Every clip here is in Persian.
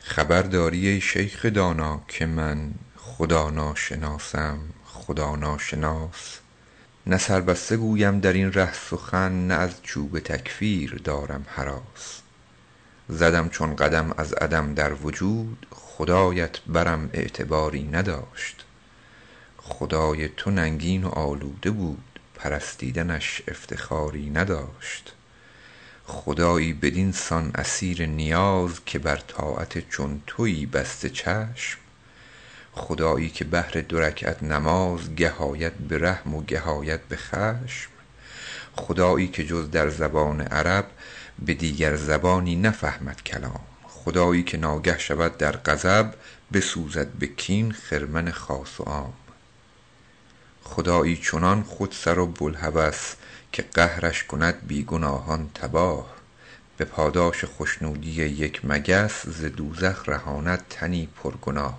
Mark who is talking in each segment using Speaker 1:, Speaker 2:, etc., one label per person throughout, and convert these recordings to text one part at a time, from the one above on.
Speaker 1: خبر داری ای شیخ دانا که من خدا ناشناسم خدا ناشناس. نه سربسته گویم در این ره سخن، نه از چوب تکفیر دارم هراس. زدم چون قدم از عدم در وجود، خدایت برم اعتباری نداشت. خدای تو ننگین و آلوده بود، پرستیدنش افتخاری نداشت. خدایی بدین سان اسیر نیاز، که بر طاعت چون تویی بسته چشم. خدایی که بهر 2 رکعت نماز، گه آید به رحم و گه آید به خشم. خدایی که جز در زبان عرب، به دیگر زبانی نفهمد کلام. خدایی که ناگه شود در غضب، بسوزد به کین خرمن خاص و عام. خدایی چنان خودسر و بوالهوس، که قهرش کند بی گناهان تباه. به پاداش خشنودی یک مگس، ز دوزخ رهاند تنی پرگناه.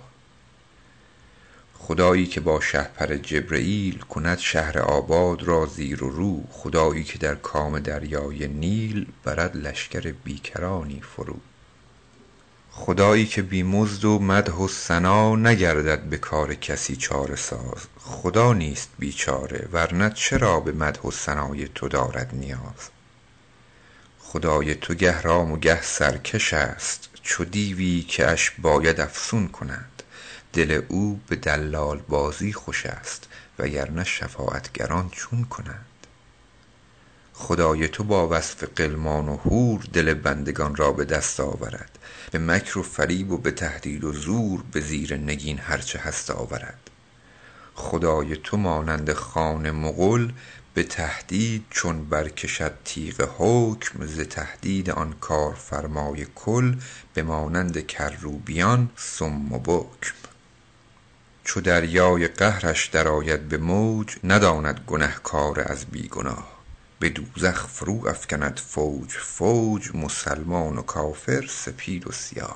Speaker 1: خدایی که با شهپر جبرییل، کند شهر آباد را زیر و رو. خدایی که در کام دریای نیل، برد لشکر بیکرانی فرو. خدایی که بی مزد و مدح و ثنا، نگردد به کار کسی چاره ساز. خدا نیست بیچاره، ورنه چرا به مدح و ثنای تو دارد نیاز. خدای تو گه رام و گه سرکش است، چو دیوی که اش باید افسون کند. دل او به دلال بازی خوش است، وگرنه شفاعتگران چون کنند. خدای تو با وصف غلمان و حور، دل بندگان را به دست آورد. به مکر و فریب و به تهدید و زور، به زیر نگین هرچه هست آورد. خدای تو مانند خان مغل، به تهدید چون برکشد تیغ حکم. ز تهدید آن کارفرمای کل، به مانند کروبیان صم و بکم. چو دریای قهرش در آید به موج، نداند گنهکار از بی گناه. به دوزخ فرو افکند فوج فوج، مسلمان و کافر سپید و سیاه.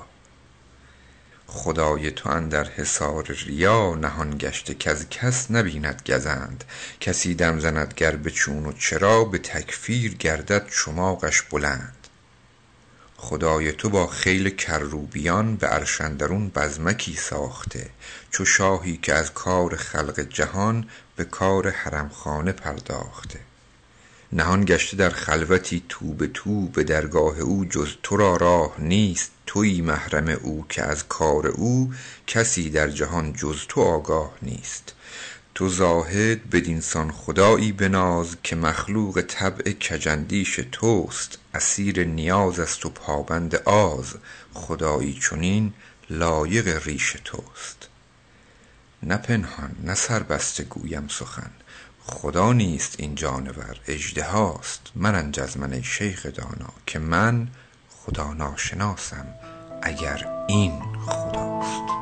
Speaker 1: خدای تو اندر حصار ریا، نهان گشته کز کس نبیند گزند. کسی دم زند گر به چون و چرا، به تکفیر گردد چماغش بلند. خدای تو با خیل کروبیان، به عرش اندرون بزمکی ساخته. چو شاهی که از کار خلق جهان، به کار حرم خانه پرداخته. نهان گشته در خلوتی تو به تو، به درگاه او جز تو را راه نیست. تویی محرم او که از کار او، کسی در جهان جز تو آگاه نیست. تو زاهد بدین سان خدایی بناز، که مخلوق طبع کژاندیش توست. اسیر نیاز است و پابند آز، خدایی چنین لایق ریش توست. نه پنهان نه سربسته گویم سخن، خدا نیست این جانور اژدهاست. مرنج از من ای شیخ دانا، که من خدا ناشناسم اگر این خداست.